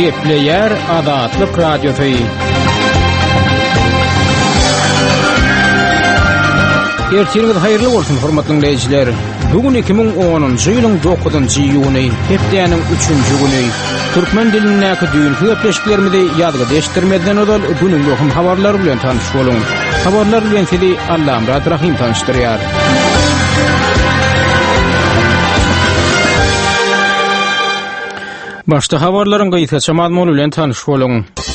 Gepleyer Azatlyk Radiosu. Ertiriniz hayırlı bolsun hormatly dinleyijiler. Bugün 2010-njy ýylyň 9-njy ýuny, hepdeýäniň 3-nji güni. Türkmen dilindäki düýünki gepleşiklerimizi ýadga deşdirmeden ödül günüň möhüm habarlary bilen tanyş boluň. Habarlar bilen sizi Allamrat Rahim tanıştyrýar. Başta habarlaryň gyýsaça mazmuny bilen tanyş boluň.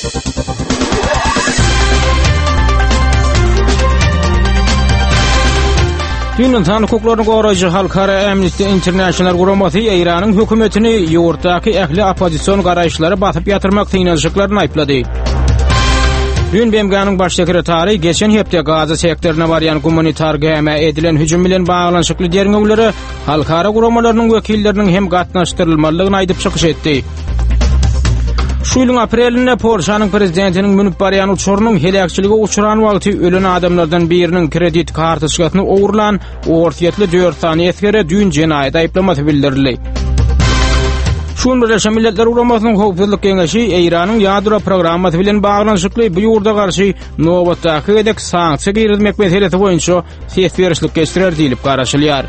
Dünýäniň tanı hukuklaryny goraýjy Halkara Amnesty International guramasy Iranyň hökümetini ýurtdaky ähli opposision garaýşlary basyp ýatyrmak tynajyklaryny aýplady. Dün BMG'niň baş sekretary geçen hepde Gaza sektoruna barýan humanitar gäme edilen hüjüm bilen baglanyşykly derňewleri halkara guramalarynyň wekilleriniň hem gatnaşdyrylmalygyny aýdyp çykyş etdi. Şu ýylyň aprelinde Polşanyň prezidentiniň münüp barýan uçurunyň helakçyligi uçuran wagty ölen adamlardan biriniň kredit kartaçysyny owurlan, ortiýetli 4 tany eskere dün jenaýat aýplamasy bildirildi. Şun Birleşen Milletler Guramasynyň Howpsuzlyk Geňeşi Iranyň ýadro programmasy bilen baglanyşykly bu ýurda garşy nowatdaky edek sanksiýa girmek meselesi boýunça ses berişlik geçirer diýilip garaşylýar.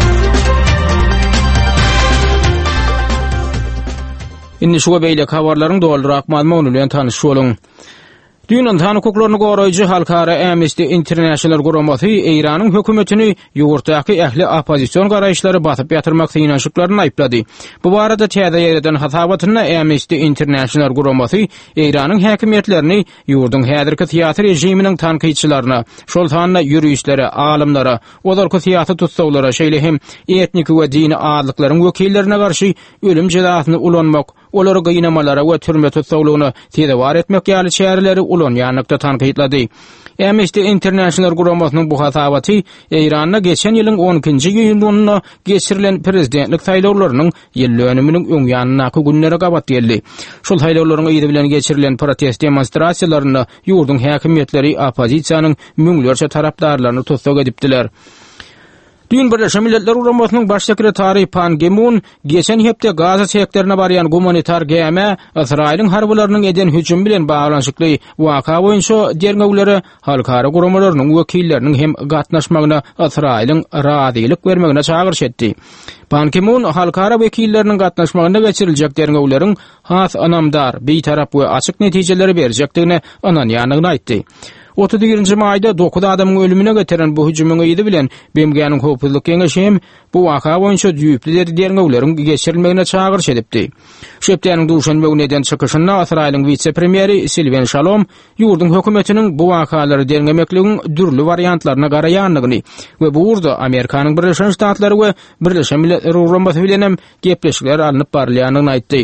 Indi şu beýle habarlaryň doldurak mazmuny bilen tanyş boluň. Dünýäniň tanı hukuklaryny goraýjy Halkara Amnesty International guramasy Iranyň hökümetini ýurtdaky ähli opposision garaýşlary basyp ýatyrmak tynajyklaryny aýplady. Bu barada täze ýerden hasabatyna Amnesty International guramasy Iranyň häkimetlerini ýurduň häzirki siýasy rejiminiň tanqidçilaryna, şol sanyna ýürüýüşlere, alymlara, olarky siýasy tutsawlara, şeýle hem etnik we dini azlyklaryň wekillerine garşy ölüm jazasyny ulanmak, olary gynamalara we türme tutsawlygyny tezewar etmek ýaly şäherleri ulan ýanykda tanqidlady. Amnesty International guramasynyň bu hasabaty Iranda geçen ýylyň 12-nji ýylyna geçirilen prezidentlik saýlawlarynyň ýyl dönüminiň öňýanynaky günlere gabat geldi. Şol saýlawlaryň ýyly bilen geçirilen protest demonstrasiýalaryny ýurduň häkimetleri opozisiýanyň müňlerçe tarapdarlaryny tutsak edipdiler. Dün Birleşen Milletler Guramasynyň baş sekretary Pan Ki-moon geçen hepde Gaza sektoruna barýan humanitar gäme Israýlyň harbalarynyň eden hüjüm bilen baglanyşykly waka boýunça derňewleri halkara guramalarynyň wekilleriniň hem gatnaşmagyna Israýlyň razylyk bermegine çagyrş etdi. Pan Ki-moon halkara wekilleriniň gatnaşmagyna geçiriljek derňewleriň has anamdar, beýtarap we açyk netijeleri berjekdigine ananýanyny aýtdy. 31-nji maýda 9 adamyň ölümine getirilen bu hüjümüň ýyly bilen BMG'niň Howpsuzlyk Geňeşi hem bu waka boýunça düýüpli derňewleriň geçirilmegine çagyrş edipdi. Şu hepdeniň duşanbe güneden çykyşynda Israýlyň vice-premieri Sylvain Shalom ýurdun hökümetiniň bu wakalary derňemekligiň dürli variantlaryna garaýanlygyny we bu urda Amerikanyň Birleşen Ştatlary we Birleşen Milletler Guramasy bilen hem gepleşikler alınıp barýanyny aýtdy.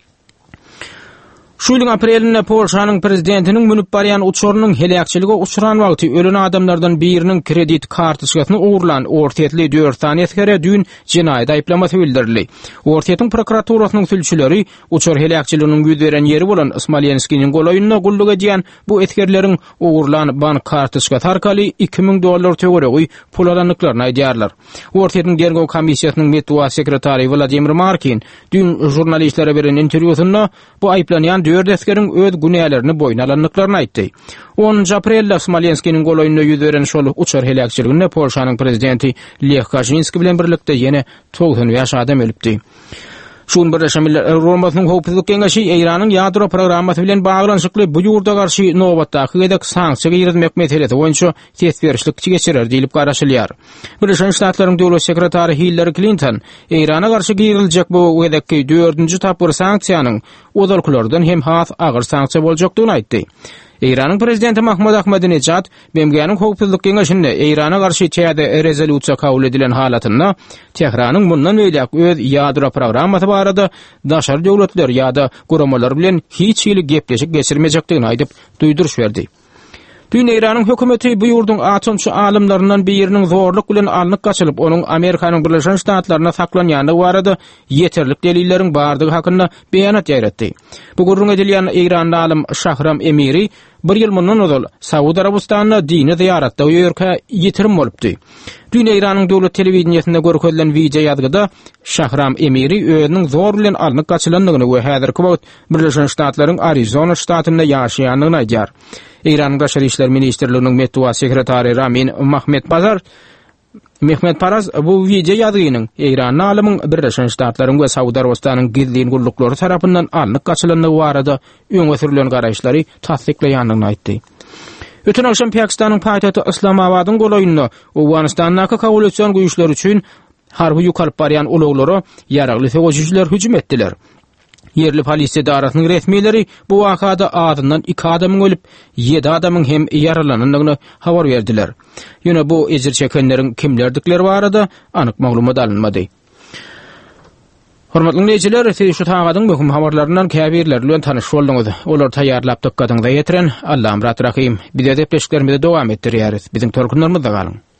Şu ýylyň aprelinde Polşanyň prezidentiniň münüp barýan uçurunyň helakçyligi uçuran wagty ölen adamlardan biriniň kredit kartaçysyny owurlan, ortiýetli 4 tany eskere dün jenaýat aýplamasy bildirildi. Ortiýetiň prokuraturasynyň sülçüleri uçur helakçylygynyň ýüz beren ýeri bolan Smolenskiň golaýyna gulluk edýän bu eskerleriň owurlan bank kartaçyska tarkaly $2000 töweregi pul alanlyklaryny aýdýarlar. Ortiýetiň derňew komissiýasynyň metwa sekretary Vladimir Markin dün jurnalistlere beren interwýusynda bu aýplanýan 4 eskeriň öz günälerini boýna alanlyklaryny aýtdy. 10 aprelde Smolenskiň golaýyna ýüz beren şol uçur helakçylygyny Polşanyň prezidenti Lech Kaczynski bilen birlikde ýene 90 ýaş adam ölüpdi. Şun Birleşen Milletler Guramasynyň Howpsuzlyk Geňeşi Iranyň ýadro programmasy bilen baglanyşykly bu ýurda garşy nowatdaky edek sanksiýa girmek meselesi boýunça ses berişlik geçirer diýilip garaşylýar. Birleşen Ştatlaryň döwlet sekretary Hillary Clinton Irana garşy giriljek bu edekki 4-nji tapyr sanksiýanyň odalkulardan hem has agyr sanksiýa boljakdygyny aýtdy. Iranyň prezidenti Mahmud Ahmadinejad BMG'niň Howpsuzlyk Geňeşinde Irana garşy täze rezolýusiýa kabul edilen halatynda Tehranyň mundan öýlek öz ýadro programmasy barada daşary döwletler ýa-da guramalar bilen hiç ýyly gepleşik geçirmejekdigini aýdyp duýduruş berdi. Dün Iranyň hökümeti bu ýurdun atomçy alymlaryndan biriniň zorluk bilen alnyk gaçylyp, onuň Amerikanyň Birleşen Ştatlaryna saklanýandygy barada ýeterlik delilleriň bardygy hakynda beýanat ýaratdy. Bu gurrun edilýän İran alym Şahram Emiri bir ýyl mundan ozal Saudi Arabistanyna dini ziyaratda ýörkä ýetirim bolupdy. Dün Iranyň döwlet telewizionyasynda görkezlen video ýazgyda Şahram Emiri özüniň zor bilen alnyk gaçylandygyny we häzirki wagt Birleşen Ştatlaryň Arizona ştatynda ýaşaýandygyny aýdýar. İran Daşary işler ministrliginiň medeniýet sekretary Ramin Mehmet Paraz bu video ýazgynyň İran alymyň Birleşen Ştatlaryň we Saudi Arabistanyň gizli guruluklary tarapyndan alnyk gaçylandygy barada öňe sürülen garaşlary tasdikleýändigini aýtdy. Ötün akşam Pakistanyň paýtagty Islamabadyň golaýyna Awganistanyň koalisýon güýçleri üçin harby ýukaryp barýan ulaglary ýaragly sowajyjylar hüjüm etdiler. Yerli polisiýa idarasynyň resmiýetleri bu wakada adyndan 2 adamyň ölüp, 7 adamyň hem ýaralanandygyny habar berdiler. Ýöne bu ejir çekenleriň kimlerdikleri barada anyk maglumat alınmady. Hormatly dinleyijiler, siz şu taýgadyň möhüm habarlarynyň käbirleri bilen tanyş bolduňyz. Olar taýýarlap dykkatyňda ýetiren Allahym rahim. Bize depleşiklerimizi dowam etdirýäris. Biziň törkünlerimiz da galyň.